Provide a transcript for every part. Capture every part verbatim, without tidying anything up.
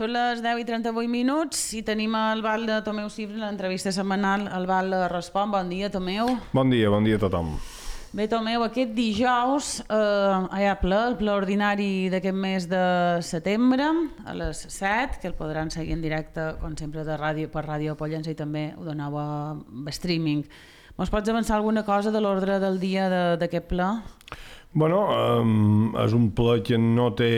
Són les deu i trenta-vuit minuts i tenim el Val de Tomeu Cifre, l'entrevista setmanal al Val Respon. Bon dia, Tomeu. Bon dia, bon dia a tothom. Bé, Tomeu, aquest dijous eh, hi ha ple, el ple ordinari d'aquest mes de setembre, a les set, que el podran seguir en directe, com sempre, de ràdio, per Ràdio Pollença, i també ho doneu a streaming. Ens pots avançar alguna cosa de l'ordre del dia d'aquest ple? Bueno, um, és un ple que no té...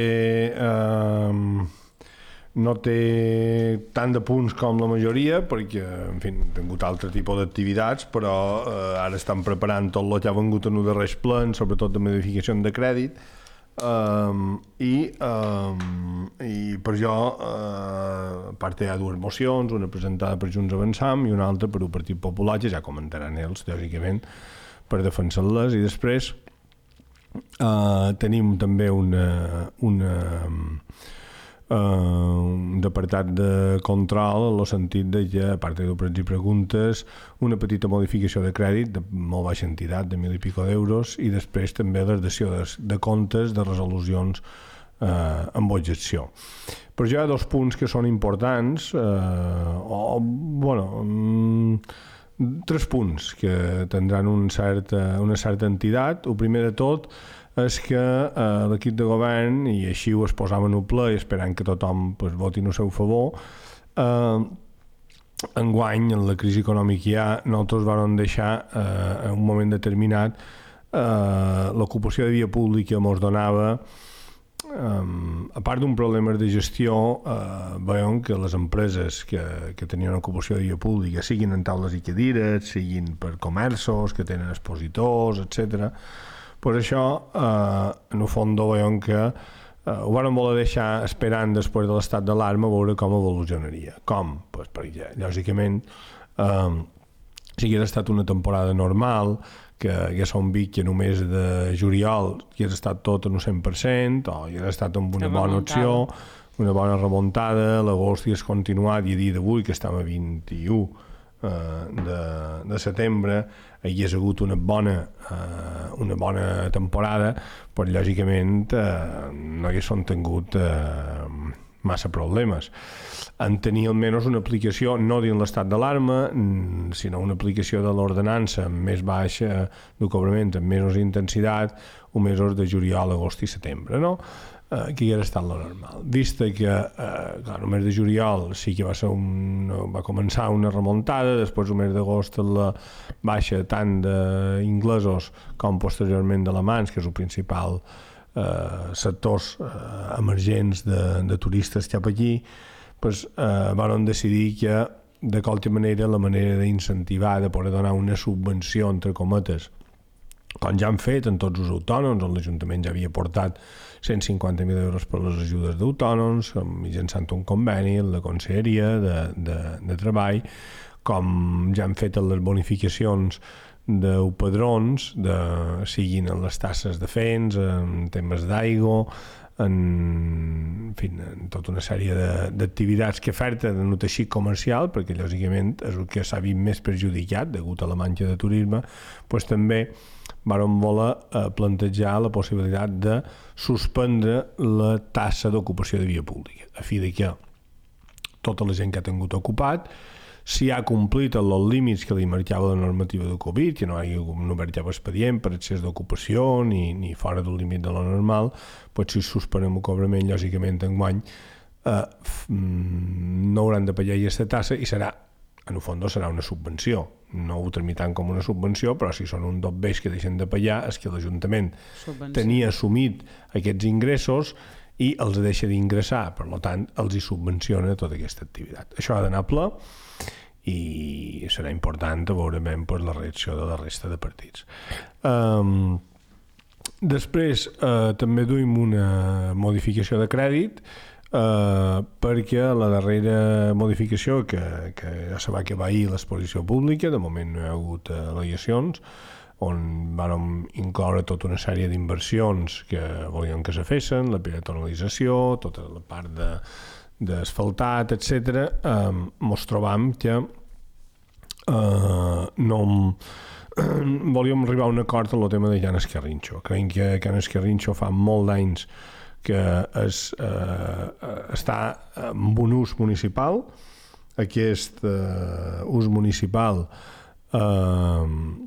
Um, no té tant de punts com la majoria, perquè, en fi, han tingut altre tipus d'activitats, però eh, ara estan preparant tot el que ha vengut en els darrers plens, sobretot de modificació de crèdit, um, i, um, i per jo, eh, a part hi ha dues mocions, una presentada per Junts Avançam i una altra per el Partit Popular, que ja comentaran ells, lògicament, per defensar-les, i després eh, tenim també una... una Uh, un apartat de control en el sentit de que, a part de dubtes i preguntes, una petita modificació de crèdit de molt baixa entitat, de mil i pico d'euros, i després també la dació de, de comptes de resolucions uh, amb objecció. Però ja hi ha dos punts que són importants, uh, o, bueno, um, tres punts que tindran un cert, una certa entitat. El primer de tot és que eh, l'equip de govern, i així ho exposàvem en el ple i esperant que tothom pues, voti en el seu favor, eh, enguany, en la crisi econòmica que hi ha, nosaltres vam deixar eh, en un moment determinat eh, l'ocupació de via pública ens donava, eh, a part d'un problema de gestió, eh, veiem que les empreses que, que tenien ocupació de via pública, siguin en taules i cadires, siguin per comerços, que tenen expositors, etcètera, pues això, eh, en el fons, veiem que eh, ho vam voler deixar esperant després de l'estat d'alarma a veure com evolucionaria. Com? Pues perquè, lògicament, eh, si hagués estat una temporada normal, que hagués un Vic que només de juliol hagués estat tot en un cent per cent, o hagués estat amb una bona opció, una bona remuntada, l'agost hagués continuat, i a dia d'avui, que estem a vint-i-u de, de setembre, hi hagués hagut una bona, eh, una bona temporada, però lògicament eh, no haguessin tingut eh, massa problemes. En tenir almenys una aplicació, no dins l'estat d'alarma, sinó una aplicació de l'ordenança més baixa del cobrament, amb menys intensitat, o mesos de juliol, agost i setembre, no? Eh, que hi hagués estat lo normal. Vista que eh, clar, el mes de juliol sí que va, ser un, va començar una remuntada, després el mes d'agost la baixa tant d'inglesos com posteriorment d'alemans, que és el principal eh, sectors eh, emergents de, de turistes cap aquí, pues, eh, van decidir que de qualque manera la manera d'incentivar, de poder donar una subvenció, entre cometes, com ja han fet en tots els autònoms, on l'Ajuntament ja havia portat cent cinquanta mil euros per les ajudes d'autònoms, mitjançant un conveni amb la Conselleria de, de, de Treball, com ja han fet les bonificacions dels padrons, de, siguin en les tasses de fens, en temes d'aigua, en, en, fi, en tota una sèrie d'activitats que oferta en el teixit comercial, perquè lògicament és el que s'ha vist més perjudicat degut a la manca de turisme, doncs també vàrem voler eh, plantejar la possibilitat de suspendre la tassa d'ocupació de via pública, a fi de que tota la gent que ha tingut ocupat, si ha complit els límits que li marcava la normativa de Covid, que no hi ha no marcava expedient per excés d'ocupació ni, ni fora del límit de lo normal, doncs si suspenem el cobrament, lògicament enguany eh, no hauran de pagar aquesta tassa i serà, en el fons serà una subvenció, no ho tramitant com una subvenció, però si són un dos bes que deixen de pagar és que l'Ajuntament subvenció. Tenia assumit aquests ingressos i els deixa d'ingressar, per tant els hi subvenciona tota aquesta activitat. Això ha d'anar ple i serà important a veure ben per la reacció de la resta de partits. Um, després eh, també duim una modificació de crèdit, Uh, perquè la darrera modificació que, que ja se va acabar ahir l'exposició pública, de moment no hi ha hagut uh, al·legacions, on vam incloure tota una sèrie d'inversions que volíem que se fessin, la peatonalització, tota la part de, d'asfaltat, etcètera. Um, mos trobam que uh, no volíem arribar a un acord en el tema de Can Esquerrinxo. Creiem que Can Esquerrinxo fa molt d'anys que és, eh, està en un ús municipal. Aquest eh, ús municipal eh,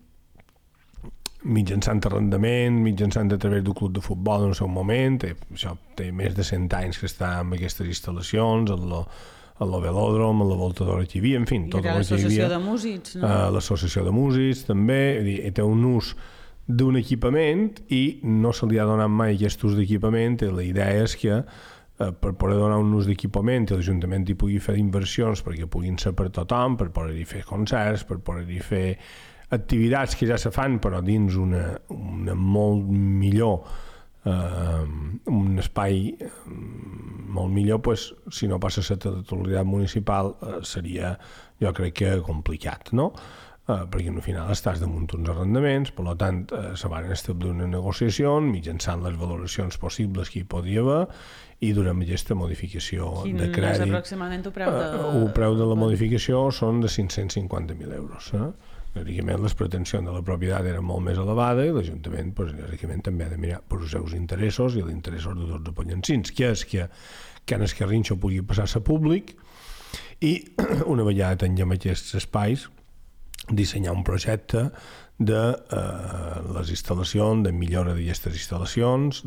mitjançant arrendament, mitjançant a través d'un club de futbol en el seu moment, té, això té més de cent anys que està amb aquestes instal·lacions, en lo, en el velòdrom, en la voltadora que hi havia, en fi, tot el que hi havia. I l'associació de músics, no? Uh, l'associació de músics, també, dir, té un ús d'un equipament i no se li ha donat mai aquest ús d'equipament, i la idea és que eh, per poder donar un ús d'equipament i l'Ajuntament hi pugui fer inversions perquè puguin ser per tothom, per poder-hi fer concerts, per poder-hi fer activitats que ja se fan però dins una, una molt millor eh, un espai molt millor, pues, si no passa a ser titularitat municipal eh, seria, jo crec que complicat, no? Uh, perquè al final estàs damunt uns arrendaments, per tant uh, se van establir una negociació mitjançant les valoracions possibles que hi podia haver i durant aquesta modificació Quin de crèdit. Quin és aproximadament el preu de... Uh, el preu de la modificació són de cinc-cents cinquanta mil euros. Eh? Lògicament les pretensions de la propietat eren molt més elevada i l'Ajuntament pues, lògicament també ha de mirar per els seus interessos i els interessos de tots els pollancins, que és que Can Escarrinxo pugui passar a públic i una vegada tinguem aquests espais dissenyar un projecte de eh, les instal·lacions, de millora d'aquestes instal·lacions,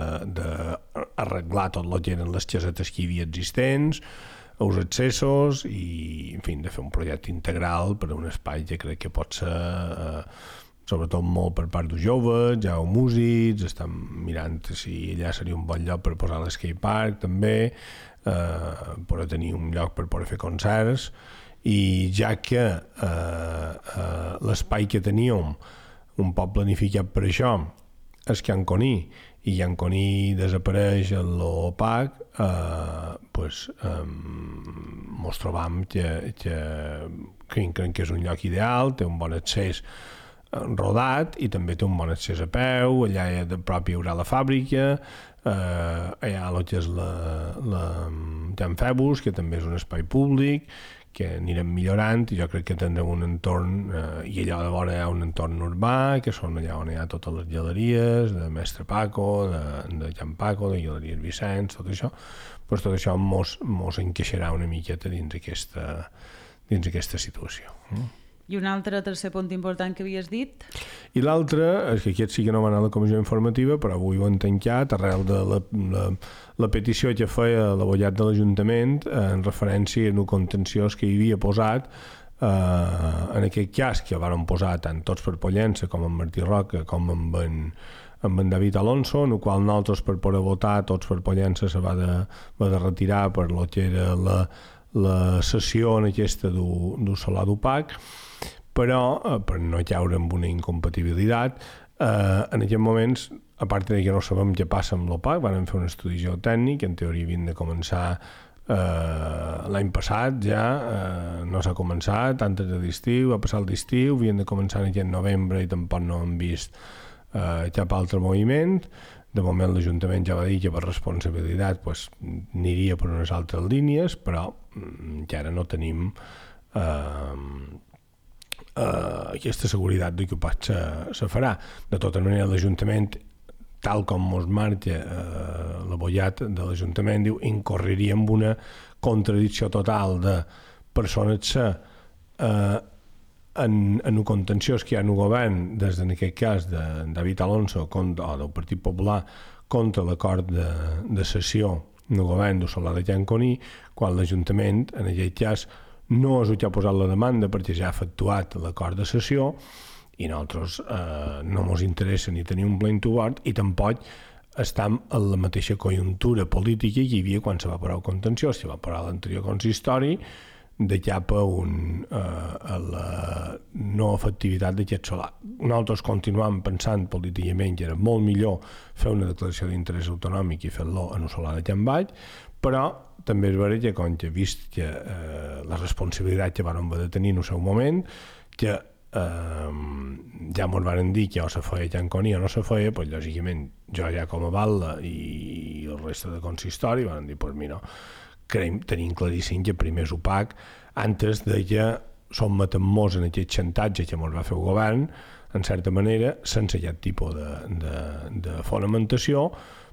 d'arreglar tot el que eren les casetes que hi havia existents, els accessos i, en fi, de fer un projecte integral per a un espai que crec que pot ser eh, sobretot molt per part dels joves, ja o músics, estan mirant si allà seria un bon lloc per posar l'skate park també, eh, per tenir un lloc per poder fer concerts, i ja que eh, eh, l'espai que teníem un poc planificat per això és Can Coní i Can Coní desapareix en l'OPAC, eh, pues, eh, mos trobam que, que crec que és un lloc ideal, té un bon accés rodat i també té un bon accés a peu, allà hi ha de propi hi haurà la fàbrica, eh, allà el que és la, la Can Febus, que també és un espai públic que anirem millorant i jo crec que tindrem un entorn eh, i allà de vora hi ha un entorn urbà que són allà on hi ha totes les galeries de Mestre Paco, de, de Can Paco, de Galeries Vicenç, tot això pues tot això mos, mos encaixarà una miqueta dins aquesta, dins aquesta situació. Mm. I un altre tercer punt important que havies dit? I l'altre, és que aquest sí que no va anar a la comissió informativa, però avui ho han tancat arrel de la, la, la petició que feia l'abollat de l'Ajuntament en referència a un contenciós que hi havia posat eh, en aquest cas que van posar tant tots per Pollença com en Martí Roca com amb en, amb en David Alonso, en el qual nosaltres per poder votar tots per Pollença se va de, va de retirar per lo que era la, la sessió en aquesta d'un solar d'Upac, però eh, per no caure en una incompatibilitat eh, en aquests moments, a part de que no sabem què passa amb l'OPAC, van fer un estudi geotècnic, en teoria havien de començar eh, l'any passat ja, eh, no s'ha començat antes de l'estiu, va passar l'estiu, havien de començar en aquest novembre i tampoc no han vist eh, cap altre moviment. De moment l'Ajuntament ja va dir que per responsabilitat pues, aniria per unes altres línies, però encara no tenim eh, Uh, aquesta seguretat de que pot se, se farà. De tota manera l'Ajuntament, tal com mos marca uh, l'abollat de l'Ajuntament, diu incorreria en una contradicció total de persones se uh, en, en un contenciós que hi ha en el govern des en aquest cas de David Alonso contra, o del Partit Popular contra l'acord de, de cessió en el govern del solar de Can Coní, quan l'Ajuntament en aquest cas no és el que ha posat la demanda perquè ja ha efectuat l'acord de cessió i nosaltres eh, no ens interessa ni tenir un plain to board i tampoc estem en la mateixa conjuntura política que hi havia quan se va parar el contenciós, se va parar l'anterior consistori de cap a, un, eh, a la no efectivitat d'aquest solar. Nosaltres continuem pensant políticament que era molt millor fer una declaració d'interès autonòmic i fer-lo en el solar de Can Baix, però també és veritat que com que he vist que eh, la responsabilitat que van haver de tenir en el seu moment, que eh, ja ens van dir que o se feia Can Coní o no se feia, doncs lògicament jo ja com a Batlle i el reste de consistori van dir, doncs mira, creiem, tenim claríssim que primer és opac, antes de que sotmetem-nos en aquest xantatge que ens va fer el govern, en certa manera, sense aquest tipus de, de, de fonamentació,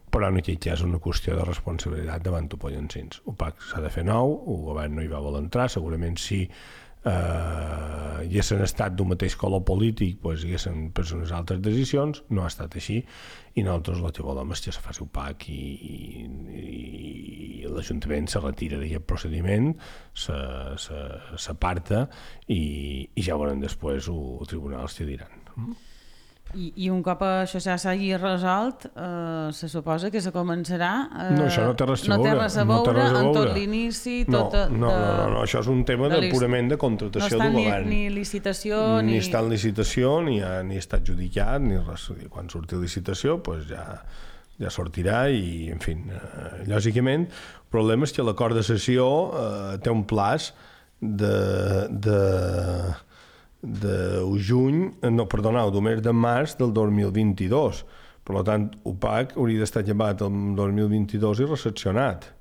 però en aquest cas és una qüestió de responsabilitat davant de Pollancins. U P A C s'ha de fer nou, el govern no hi va voler entrar, segurament sí eh, hi haguessin estat d'un mateix color polític, doncs hi haguessin pres unes altres decisions, no ha estat així, i nosaltres el que volem és que se faci U P A C i, i, i l'Ajuntament se retira d'aquest procediment, s'aparta i, i ja veurem després els tribunals que diran. I, I un cop això ja s'hagi resolt, eh, se suposa que se començarà... Eh, no, això no té res a no veure. Té res a veure, no té res a veure en tot l'inici... No, tot no, no, no, no, això és un tema de, de purament de contratació no del govern. No està ni licitació... Ni, ni està en licitació, ni, ha, ni està adjudicat, ni res. Quan surti licitació, doncs ja, ja sortirà i, en fi, eh, lògicament, el problema és que l'acord de cessió eh, té un plaç de... de de juny, no, perdoneu, del mes de març del dos mil vint-i-dos. Per tant, U P A C hauria d'estar llevat el dos mil vint-i-dos i recepcionat.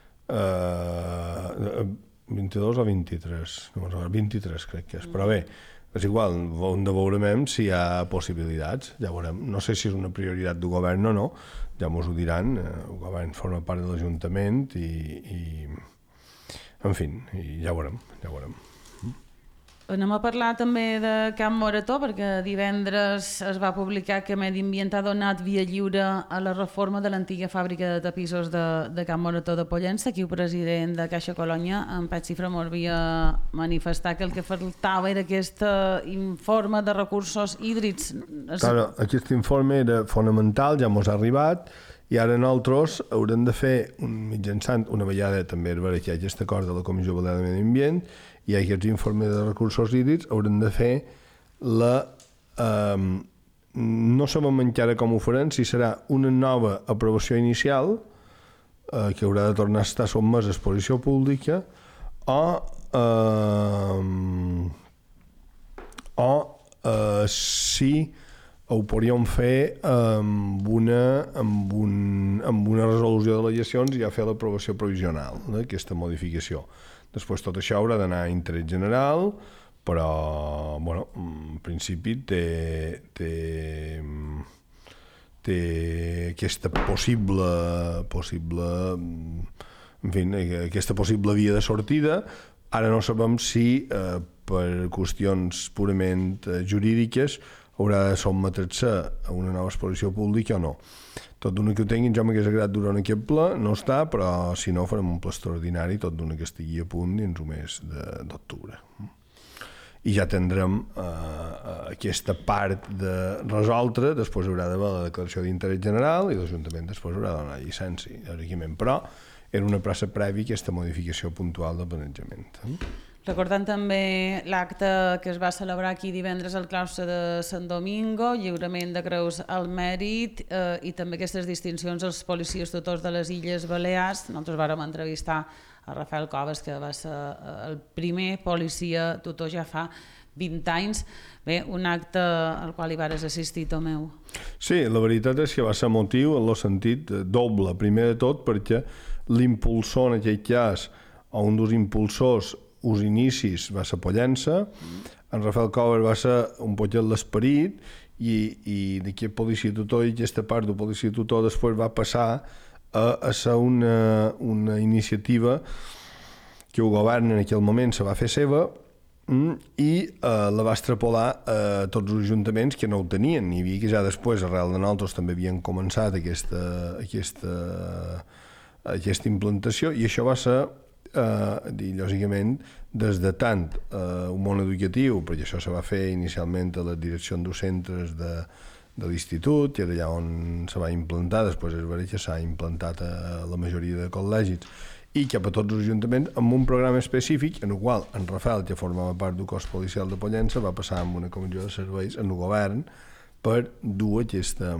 Uh, vint-i-dos o vint-i-tres? No, vint-i-tres crec que és, però bé, és igual, hem de veurem si hi ha possibilitats, ja veurem. No sé si és una prioritat del govern o no, ja mos ho diran, el govern forma part de l'Ajuntament i, i en fi, i ja veurem, ja veurem. Anem a parlar també de Camp Morató, perquè divendres es va publicar que Medi Ambient ha donat via lliure a la reforma de l'antiga fàbrica de tapissos de, de Camp Morató de Pollença. Aquí el president de Caixa Colònia, en Pep Cifra, m'ho havia manifestat que el que faltava era aquest informe de recursos hídrics. Claro, aquest informe era fonamental, ja mos ha arribat, i ara nosaltres haurem de fer, un, mitjançant una vegada també és vera que hi ha aquest acord de la Comissió Balear de Medi Ambient, i aquests informes de recursos hídrics haurem de fer la... Eh, no sabem encara com ho farem, si serà una nova aprovació inicial eh, que haurà de tornar a estar sotmesa a exposició pública o eh, o eh, si ho podríem fer amb una, amb un, amb una resolució de legislacions i ja fer l'aprovació provisional d'aquesta modificació. Després tot això haurà d'anar a interès general, però, bueno, en principi té, té, té aquesta possible, possible, en fi, aquesta possible via de sortida. Ara no sabem si, eh, per qüestions purament jurídiques, haurà de sotmetre-se a una nova exposició pública o no. Tot d'una que ho tinguin, jo m'hagués agradat durant aquest ple, no està, però si no farem un ple extraordinari, tot d'una que estigui a punt dins el mes d'octubre. I ja tindrem eh, aquesta part de resoldre, després haurà d'haver la declaració d'interès general i l'Ajuntament després haurà de donar llicència, lògicament, però era una praça prèvia aquesta modificació puntual del planejament. Recordant també l'acte que es va celebrar aquí divendres al claustre de Sant Domingo, lliurament de creus al mèrit eh, i també aquestes distincions als policies tutors de les Illes Balears. Nosaltres vàrem entrevistar a Rafael Coves, que va ser el primer policia tutor ja fa vint anys. Bé, un acte al qual hi vares assistir, Tomeu. Sí, la veritat és que va ser motiu en el sentit doble. Primer de tot perquè l'impulsor en aquell cas, o un dels impulsors, els inicis va ser Pollença, en Rafael Cover va ser un poquet l'esperit i, i d'aquest policia tutor i aquesta part del policia tutor després va passar a, a ser una, una iniciativa que el govern en aquell moment se va fer seva i eh, la va extrapolar a tots els ajuntaments que no ho tenien. Hi havia que ja després, arrel de nosaltres, també havien començat aquesta, aquesta, aquesta implantació i això va ser Uh, i lògicament des de tant uh, un món educatiu, perquè això se va fer inicialment a la direcció dels centres de, de l'institut, que era allà on se va implantar, després és veritat que s'ha implantat a la majoria de col·legis, i cap a tots els ajuntaments amb un programa específic en el qual en Rafael, que formava part del cos policial de Pollença, va passar amb una comissió de serveis en el govern per dur aquesta,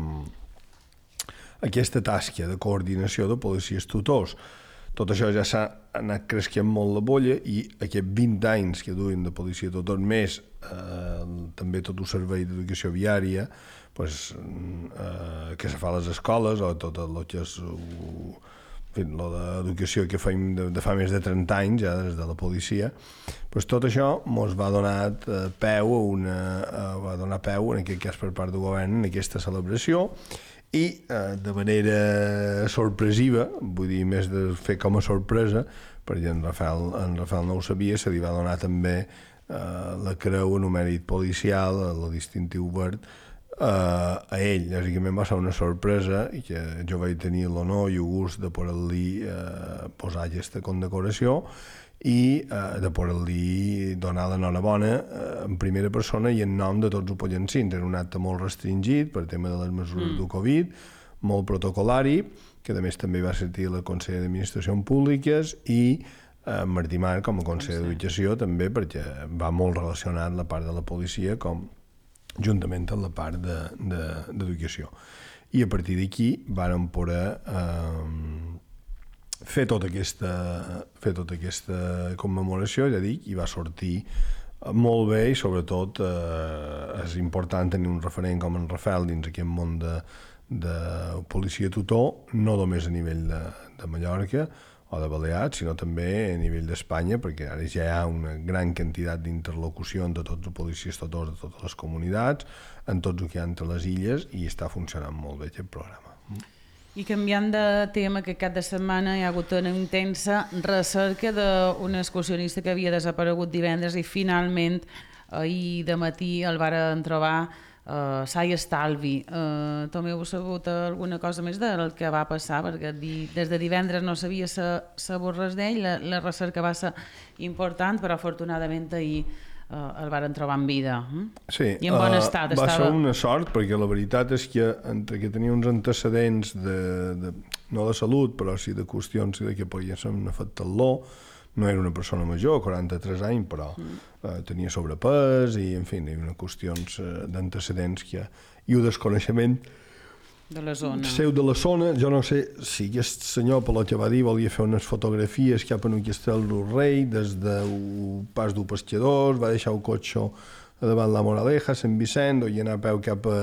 aquesta tasca de coordinació de policies tutors. Tot això ja s'ha anat creixent molt la bolla i aquests vint anys que duien de policia tutor més, eh, també tot el servei d'educació viària pues, eh, que se fa a les escoles o tot el que és en fi, lo d'educació que feim de, de fa més de trenta anys, ja des de la policia, pues tot això ens va donar peu a una, va donar peu, en aquest cas per part del govern, en aquesta celebració, i eh, de manera sorpresiva, vull dir, més de fer com a sorpresa, perquè en Rafael, en Rafael no ho sabia, se li va donar també eh, la creu en un mèrit policial, el distintiu verd, Uh, a ell. Lògicament va ser una sorpresa i que jo vaig tenir l'honor i el gust de poder-li uh, posar aquesta condecoració i uh, de poder-li donar l'enhorabona uh, en primera persona i en nom de tots els pollancins. Era un acte molt restringit per tema de les mesures mm. de Covid, molt protocolari, que a més també va sentir la Consell d'Administracions Públiques i uh, Martí Marc com a Consell d'Educació també, perquè va molt relacionat la part de la policia com juntament amb la part d'educació. De, de, I a partir d'aquí vàrem poder eh, fer, tota aquesta, fer tota aquesta commemoració, ja dic, i va sortir molt bé i sobretot eh, és important tenir un referent com en Rafael dins aquest món de, de policia tutor, no només a nivell de, de Mallorca o de Balears, sinó també a nivell d'Espanya, perquè ara ja hi ha una gran quantitat d'interlocució entre tots els policies tutors de totes les comunitats, en tots el que hi ha entre les illes, i està funcionant molt bé aquest programa. I canviant de tema, aquest cap de setmana hi ha hagut una intensa recerca d'un excursionista que havia desaparegut divendres i finalment ahir de matí el varen trobar Uh, sa i estalvi. Uh, també heu sabut alguna cosa més del que va passar, perquè di, des de divendres no sabia sabut res d'ell, la, la recerca va ser important, però afortunadament ahir uh, el varen trobar en vida. Mm? Sí, i en bon uh, estat. Va estava... ser una sort, perquè la veritat és que entre que tenia uns antecedents de, de, no de salut, però sí de qüestions de que podia ser un afectat l'or, no era una persona major, quaranta-tres anys, però mm. eh, tenia sobrepès i, en fi, hi havia qüestions eh, d'antecedents que, i un desconeixement de la zona. seu de la zona. Jo no sé si aquest senyor, pel que va dir, volia fer unes fotografies cap en un castell del rei, des del pas d'un pescador, va deixar el cotxe davant la Moraleja, Sant Vicent, i anar a peu cap a,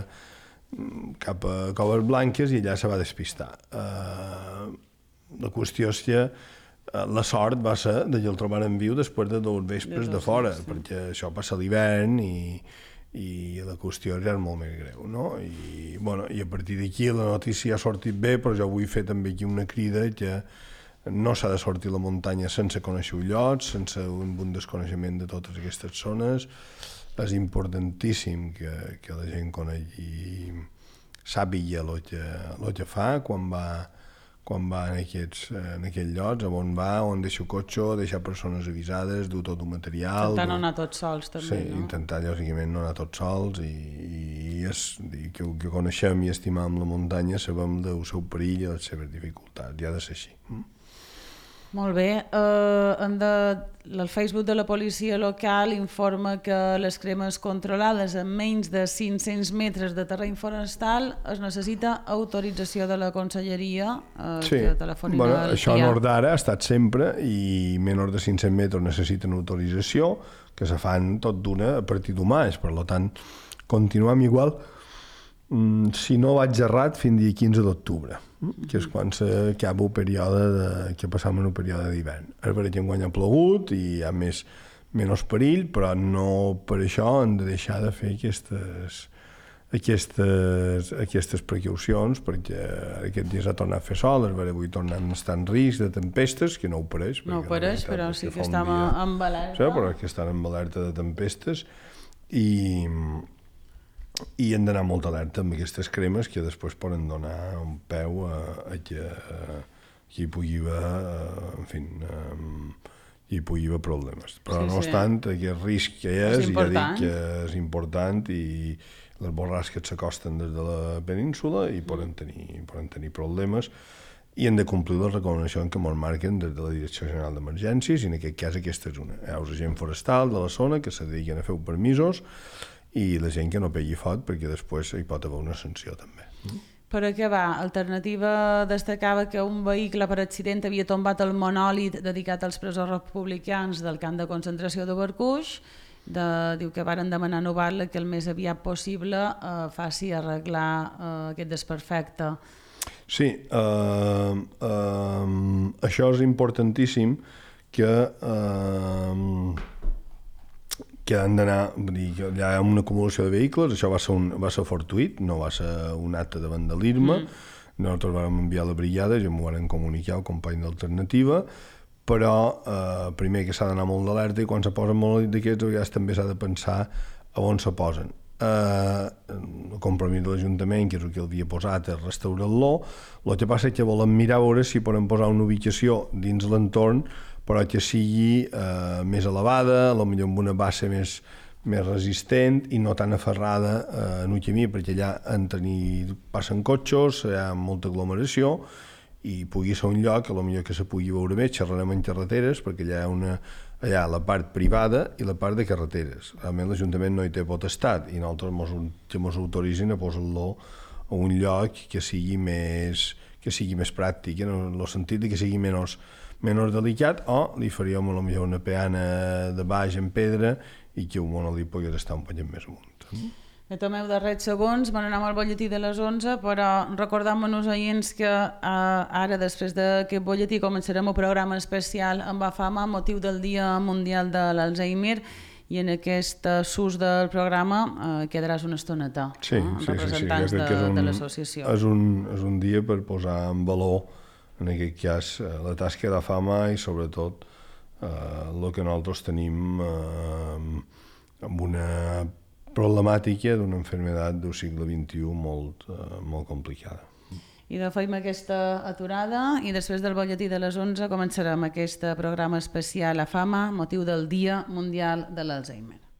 cap a Coves Blanques, i allà se va despistar. Eh, la qüestió és que la sort va ser de que el trobaren viu després de dos vespres de, de fora, sí. Perquè això passa l'hivern i, i la qüestió era molt més greu, no? I, bueno, i a partir d'aquí la notícia ha sortit bé, però jo vull fer també aquí una crida que no s'ha de sortir a la muntanya sense conèixer el lloc, sense un bon desconeixement de totes aquestes zones. És importantíssim que, que la gent conegui, sàpiga el que, el que fa quan va quan va en aquests, en aquests llocs, on va, on deixa el cotxe, deixar persones avisades, dur tot el material... Intentar no anar tots sols, també, sí, no? Sí, intentar, lògicament, no anar tots sols, i, i és, que, que coneixem i estimam la muntanya, sabem del seu perill i les seves dificultats, i ha de ser així. Molt bé. Uh, de, el Facebook de la policia local informa que les cremes controlades a menys de cinc-cents metres de terreny forestal es necessita autorització de la conselleria. Uh, sí, bueno, això en ordre d'ara ha estat sempre, i menys de cinc-cents metres necessiten autorització, que se fan tot d'una a partir d'un maig. Per tant, continuem igual, mm, si no vaig errat, fins dia quinze d'octubre. Que és quan s'acaba el període de, que passam en un període d'hivern. Ara per aquí enguany ha plogut i hi ha més, menys perill, però no per això hem de deixar de fer aquestes, aquestes, aquestes precaucions, perquè aquest dia s'ha tornat a fer sol, es va avui tornant a estar en risc de tempestes, que no ho pareix. No ho pareix, però sí que estem en alerta. Sí, però que estan en alerta de tempestes, i i hem d'anar molt alerta amb aquestes cremes que després poden donar un peu a, a que a, hi pugui haver, en fi, hi pugui haver problemes. Però sí, no obstant, sí. Aquest risc que és, és ja dic que és important, i les borrasques s'acosten des de la península i poden tenir, poden tenir problemes, i hem de complir les recomanacions que ens marquen des de la Direcció General d'Emergències, i en aquest cas aquesta és una. Hi ha els agents forestals de la zona que se dediquen a fer permisos, i la gent que no pegui foc, perquè després hi pot haver una sanció també. Per acabar, Alternativa destacava que un vehicle per accident havia tombat el monòlit dedicat als presos republicans del camp de concentració de Barcuix. De, diu que varen demanar a Novarla que el més aviat possible eh, faci arreglar eh, aquest desperfecte. Sí, uh, uh, això és importantíssim que uh, que han d'anar, vull dir, que hi ha una acumulació de vehicles, això va ser, un, va ser fortuït, no va ser un acte de vandalisme, mm. nosaltres vam enviar la brigada, ja m'ho van comunicar el company d'Alternativa, però eh, primer que s'ha d'anar molt d'alerta i quan se posen molt d'aquests ja també s'ha de pensar a on se posen. Eh, el compromís de l'Ajuntament, que és el que el havia posat, és restaurar-lo. El que passa és que volem mirar a veure si podem posar una ubicació dins l'entorn però que sigui eh, més elevada, potser amb una base més, més resistent i no tan aferrada eh, en un camí, perquè allà entren i passen cotxes, hi ha molta aglomeració i pugui ser un lloc que potser que se pugui veure bé, xerrarem en carreteres, perquè allà hi ha una, allà la part privada i la part de carreteres. Realment l'Ajuntament no hi té potestat i nosaltres que ens autoritzin a posar-lo a un lloc que sigui més, que sigui més pràctic, en el sentit de que sigui menys menys delicat, o li faríem potser una peana de baix en pedra i que un li pogués estar un poquet més amunt. De Tomeu, darrers segons, van anar al butlletí de les onze, però recordam-nos oients que eh, ara, després d'aquest butlletí, començarem un programa especial amb AFAMA a motiu del Dia Mundial de l'Alzheimer i en aquest sus del programa eh, quedaràs una estoneta sí, no? amb sí, representants sí, sí, de, un, de l'associació. És un, és un dia per posar en valor en aquest cas, la tasca de fama i sobretot eh, el que nosaltres tenim eh, amb una problemàtica d'una malaltia del segle vint-i-u molt, eh, molt complicada. I de feim aquesta aturada i després del butlletí de les onze començarem aquest programa especial a Fama, motiu del Dia Mundial de l'Alzheimer.